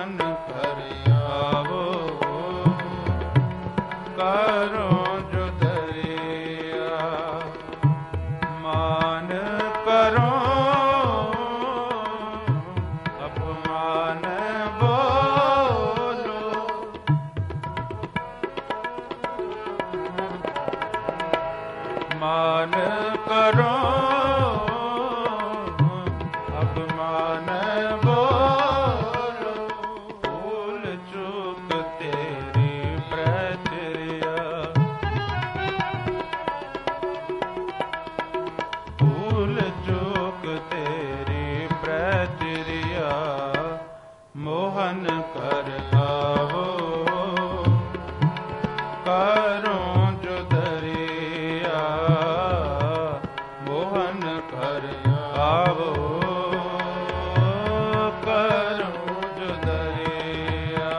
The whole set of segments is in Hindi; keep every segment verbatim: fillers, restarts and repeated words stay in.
मोहन कर आवो करो जो दरिया मान करो अपमान बोलो मान करो अपमान बोलो भूल चूक तेरी प्रचर्या भूल चूक तेरी प्रचर्या मोहन कर आवो करो जो दरिया मोहन कर आवो करो जो दरिया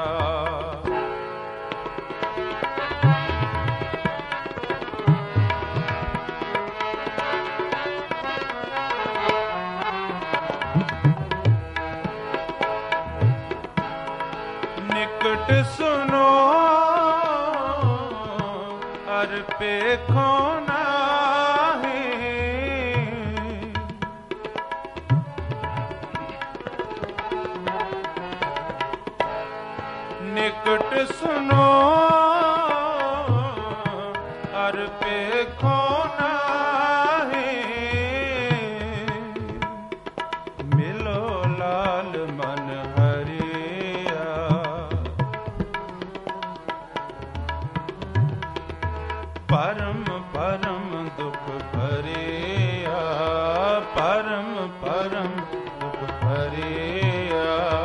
निकट सुनो अर्पे खोना है निकट सुनो अर्पे खोना है मिलो लाल मन हरिया परम परम दुख भरिया परम परम दुख भरिया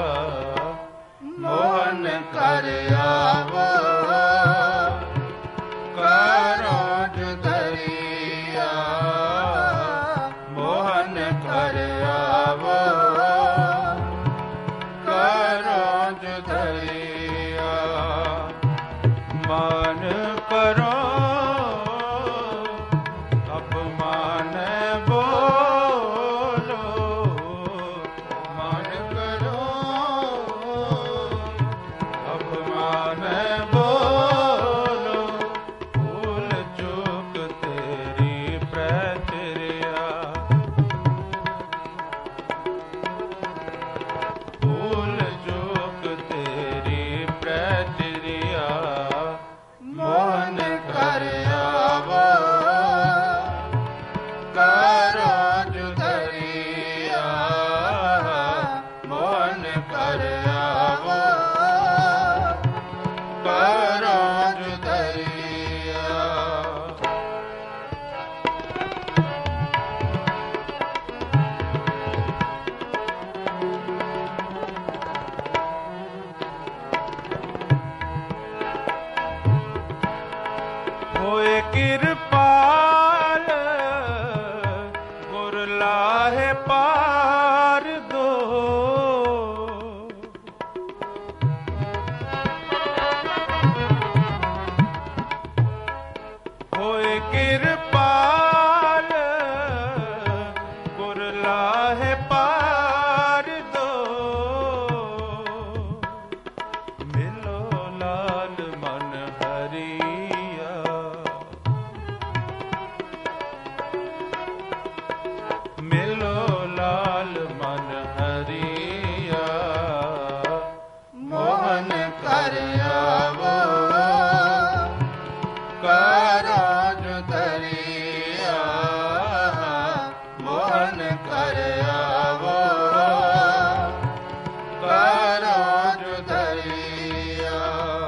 मोहन कर आवो करो जो दरिया मोहन कर आवो करो जो दरिया मान करो अपमान बोलो मान करो अपमान बोलो भूल चूक तेरी प्रचर्या भूल चूक तेरी प्रचर्या मोहन कर आवो करो जो दरिया मोहन कर आवो करो जो दरिया होए कृपाल गुर लाहे पार दो होए कृपाल गुर लाहे पार दो मिलो लाल मन हरिया मिलो लाल मन हरिया मोहन कर आवो करो जो दरिया मोहन कर आवो करो जो दरिया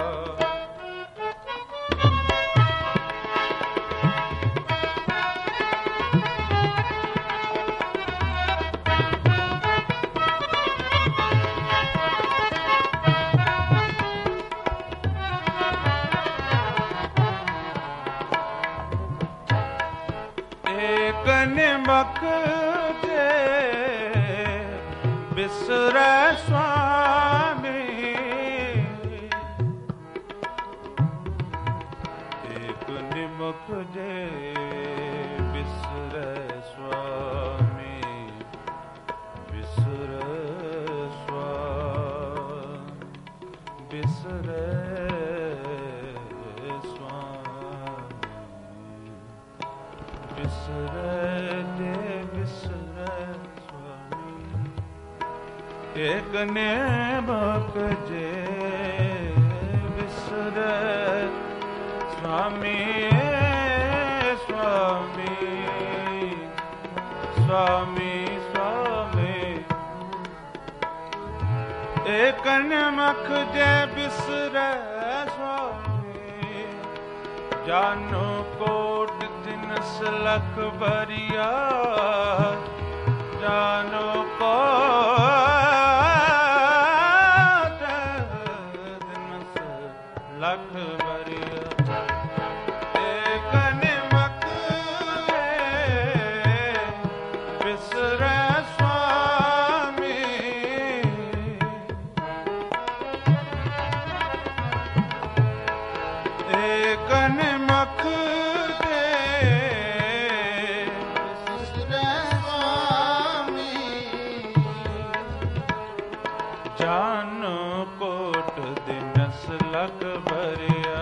एक निमक जे बिसरै स्वामी एक निमक जे बिसरै स्वामी बिसरै स्वामी बिसरे स्वामी बिसरे जे बिसरे स्वामी एक नेमक जे बिसरे स्वामी स्वामी स्वामी स्वामी एक नमक जे बिसरे स्वामी जानो कोट दिनस लख बरिया जानो कोट दिनस लख बरिया एक नमक जे बिसरे एक नमक दे बिसरे स्वामी जान कोट दिनस लख भरिया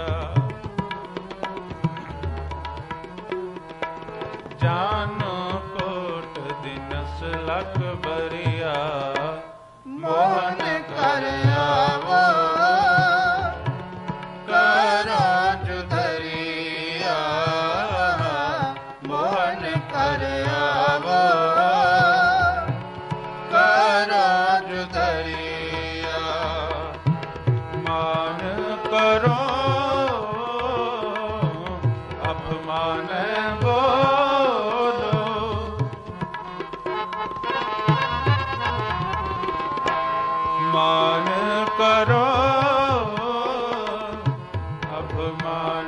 जान कोट दिनस लख भरिया मोहन कर आवो मान करो अभिमान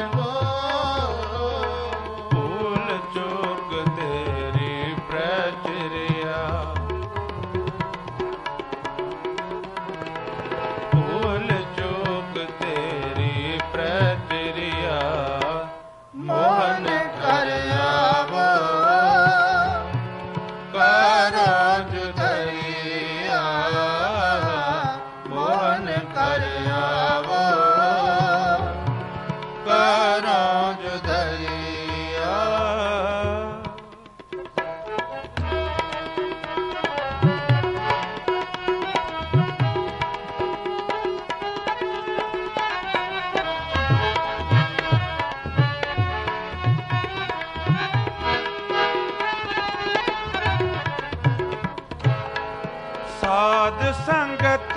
भूल चूक तेरी प्रचर्या भूल चूक तेरी प्रचर्या मोहन कर आवो करो जुदरिया कर आवो करो जुदरिया साध संगत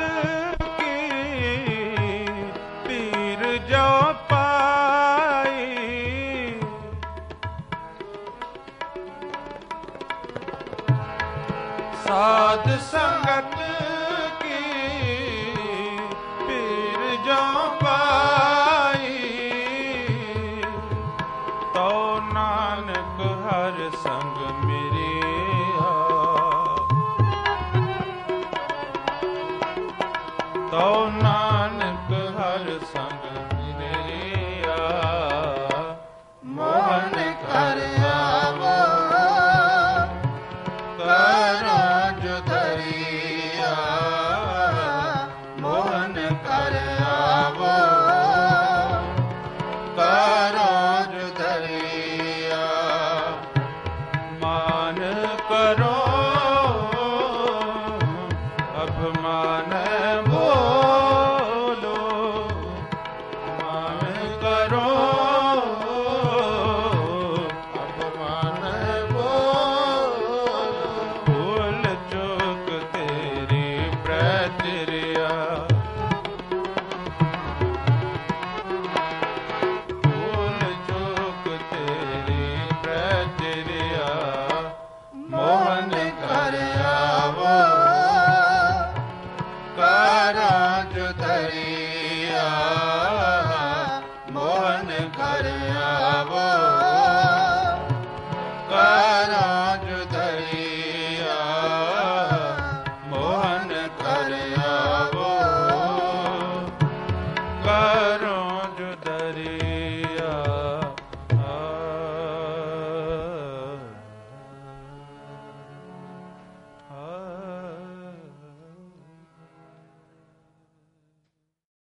जो पाई साध संगत की पीर जो पाई तो नानक हर संग मिरिया तो नानक